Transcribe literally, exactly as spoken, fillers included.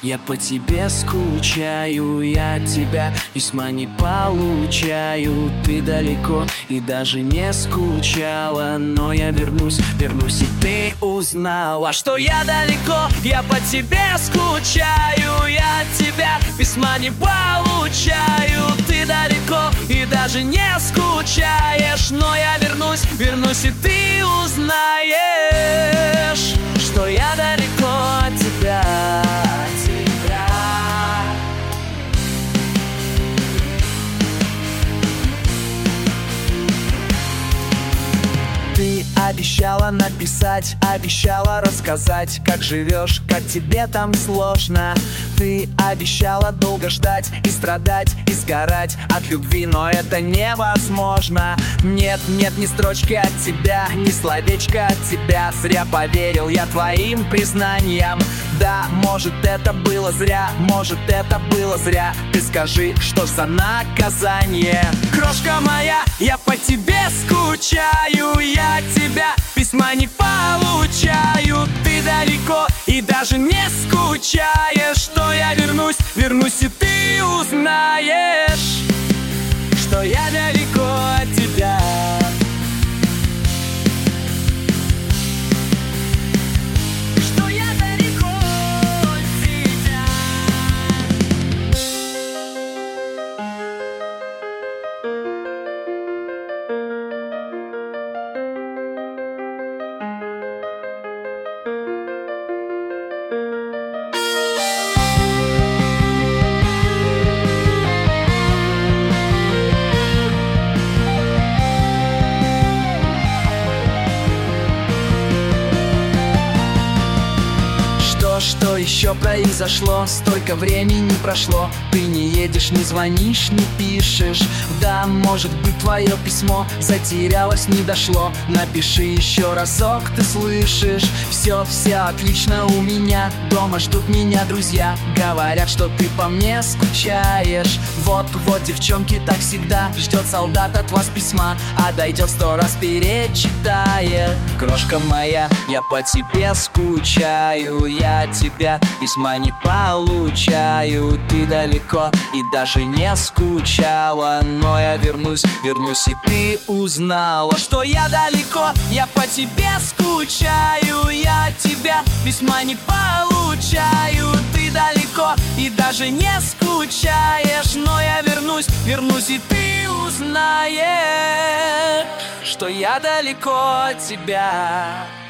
Я по тебе скучаю, я тебя письма не получаю. Ты далеко и даже не скучала, но я вернусь, вернусь, и ты узнала, что я далеко, я по тебе скучаю. Я тебя письма не получаю. Ты далеко и даже не скучаешь, но я вернусь, вернусь, и ты узнаешь, что я далеко от тебя. Ты обещала написать, обещала рассказать, как живешь, как тебе там сложно. Ты обещала долго ждать и страдать, и сгорать от любви, но это невозможно. Нет, нет ни строчки от тебя, ни словечка от тебя. Зря поверил я твоим признаниям. Да, может, это было зря, может, это было зря. Ты скажи, что за наказание? Крошка моя, я по тебе скучаю. Я тебя письма не получаю. Ты далеко и даже не скучаешь, что я вернусь, вернусь, и ты узнаешь, что я далеко от тебя. Что еще произошло? Столько времени прошло. Ты не едешь, не звонишь, не пишешь. Да, может быть, твое письмо затерялось, не дошло. Напиши еще разок, ты слышишь? Все, все отлично у меня. Дома ждут меня друзья. Говорят, что ты по мне скучаешь. Вот, вот, девчонки, так всегда. Ждет солдат от вас письма, а дойдет сто раз перечитает. Крошка моя, я по тебе скучаю. Я тебя письма не получаю. Ты далеко и даже не скучала, но я вернусь, вернусь, и ты узнала, что я далеко, я по тебе скучаю. Я тебя письма не получаю. Ты далеко и даже не скучаешь, но я вернусь, вернусь, и ты узнаешь, что я далеко от тебя.